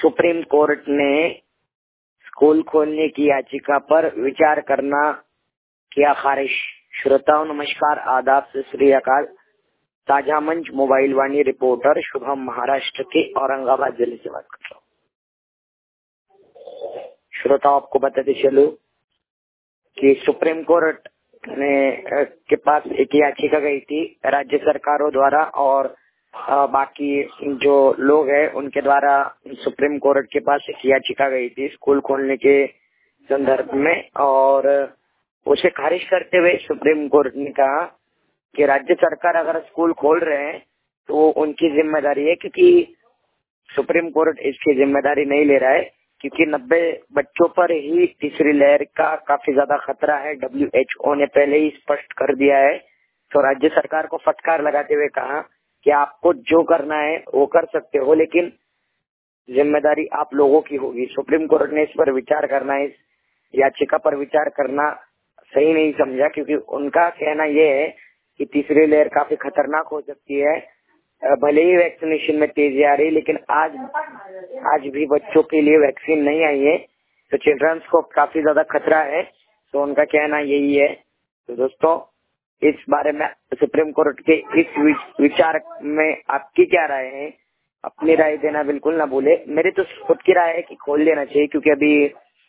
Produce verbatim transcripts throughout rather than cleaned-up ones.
Supreme court ने school खोलने की याचिका पर विचार करना किया खारिज। श्रोताओं नमस्कार, आदाब, सत श्री अकाल। ताजा मंच मोबाइल वाणी रिपोर्टर शुभम महाराष्ट्र के औरंगाबाद जिले से बात कर रहा हूँ। श्रोताओं, आपको बताते चलो कि सुप्रीम कोर्ट ने के पास एक याचिका गई थी राज्य सरकारों द्वारा और आ, बाकी जो लोग हैं उनके द्वारा सुप्रीम कोर्ट के पास एक याचिका गई थी स्कूल खोलने के संदर्भ में, और उसे खारिज करते हुए सुप्रीम कोर्ट ने कहा कि राज्य सरकार अगर स्कूल खोल रहे हैं तो उनकी जिम्मेदारी है, क्योंकि सुप्रीम कोर्ट इसकी जिम्मेदारी नहीं ले रहा है, क्योंकि नब्बे बच्चों पर ही तीसरी लहर का काफी ज्यादा खतरा है। डब्ल्यू एच ओ ने पहले ही स्पष्ट कर दिया है। तो राज्य सरकार को फटकार लगाते हुए कहा कि आपको जो करना है वो कर सकते हो, लेकिन जिम्मेदारी आप लोगों की होगी। सुप्रीम कोर्ट ने इस पर विचार करना, इस याचिका पर विचार करना सही नहीं समझा, क्योंकि उनका कहना यह है कि तीसरी लहर काफी खतरनाक हो सकती है। भले ही वैक्सीनेशन में तेजी आ रही है, लेकिन आज आज भी बच्चों के लिए वैक्सीन नहीं आई है, तो चिल्ड्रंस को काफी ज्यादा खतरा है। तो उनका कहना यही है। तो दोस्तों, इस बारे में सुप्रीम कोर्ट के इस विचार में आपकी क्या राय है? अपनी राय देना बिल्कुल ना भूले। मेरी तो खुद की राय है कि खोल देना चाहिए, क्योंकि अभी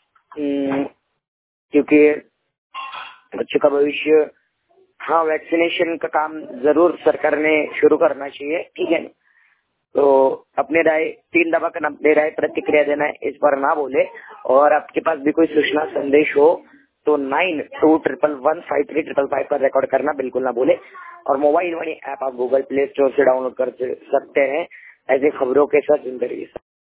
क्योंकि बच्चों का भविष्य, हाँ, वैक्सीनेशन का काम जरूर सरकार ने शुरू करना चाहिए, ठीक है। तो अपनी राय तीन दबा कर अपनी राय प्रतिक्रिया देना है, इस पर ना भूले। और आपके पास भी कोई सूचना संदेश हो तो nine two triple one five three triple five पर रिकॉर्ड करना बिल्कुल ना भूले। और मोबाइल वाली ऐप आप गूगल प्ले स्टोर से डाउनलोड कर सकते हैं ऐसे खबरों के साथ जिंदगी।